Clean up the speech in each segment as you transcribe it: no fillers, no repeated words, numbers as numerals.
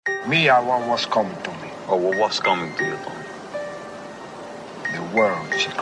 Me, I want what's coming to me. Oh, well, what's coming to you, Tony? The world, Chico.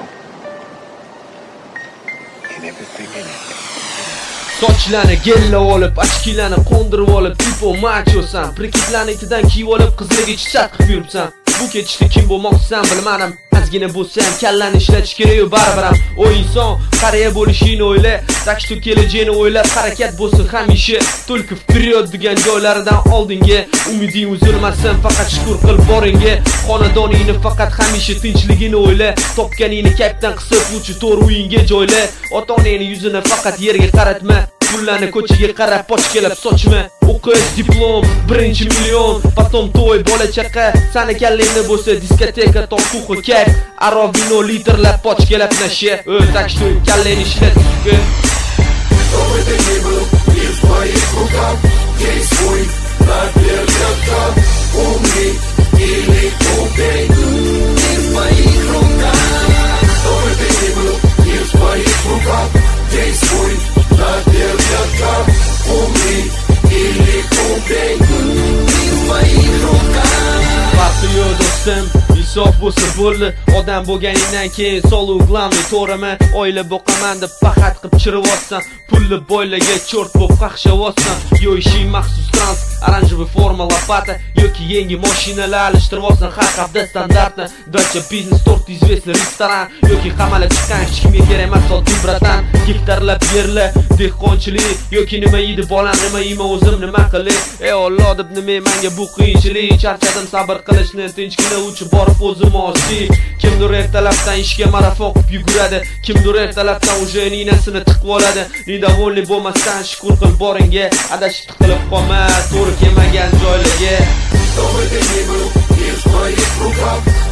And everything in it. Sochlarni gella olib, ochkilarni qo'ndirib olib, tipo machosan. Prikitlarni itidan kiyib olib, qizlarga chat qilib yuribsan. Bu ketishda kim bo'lmoqchisan bilmadim. Ozgina bo'lsa ham kallani ishlatish kerak-ku baribir ham. O inson qariya bo'lishini o'yla, так что kelajagini o'ylab harakat bo'lsin hamisha. Только вперед degan joylaridan oldinga, umiding uzilmasin, faqat shukr qil boringga. Xonadoningni faqat hamisha tinchligini o'yla, topganingni kapdan qisib o'chi to'r uyingga joyla. Ota-onangning yuzini faqat yerga qaratma. Pullarni ko'chaga qarab pochkalab sochma. O'qish, diplom, birinchi million, потом to'y, bola chaqa, sani kallingda bo'lsa diskoteka, tortuxi kayf, aro vino litrlab pochkalab nasha. Так что kallangni ishlat. Что бы ты ни был, мир в твоих руках. Действуй наверняка. Умри или убей. Мир в твоих руках. Что бы ты ни был, мир в твоих руках. Действуй наверняка. Умри или убей. Мир в твоих руках. Farqi yo'q do'stim, insof bo'lsa bo'ldi. Odam bo'lganingdan keyin soluv glamli to'rama. Oila boqaman deb faqat qilib chirivotsan. Pulli boylarga cho'rt bo'lib qaqshavotsan. Yo ishing maxsus trans, oranjevый forma lopata yoki yangi mashinalar alishtiribsan har hafta standartni. Dacha biznes tort известный restoran yoki qamalib chiqqan hech kimga kerak emas oddiy bratan. Gektarlab yerlar, dehqonchilik yoki nima yeydi bolam, nima yeyman o'zim nima qilay? Ey Alloh deb nima menga bu qiyinchilik? Charchadim sabr qilishni, tinchgina uchib borib o'zim osdi. Kimdir ertalabdan ishga marafon qilib yuguradi, kimdir ertalabdan уже ninasini tiqib oladi. Недовольный bo'lmasdan shukr qil boringga, adashib qilib qolma to'g'ri kelmagan joylarga. Что бы ты ни был, мир в твоих руках.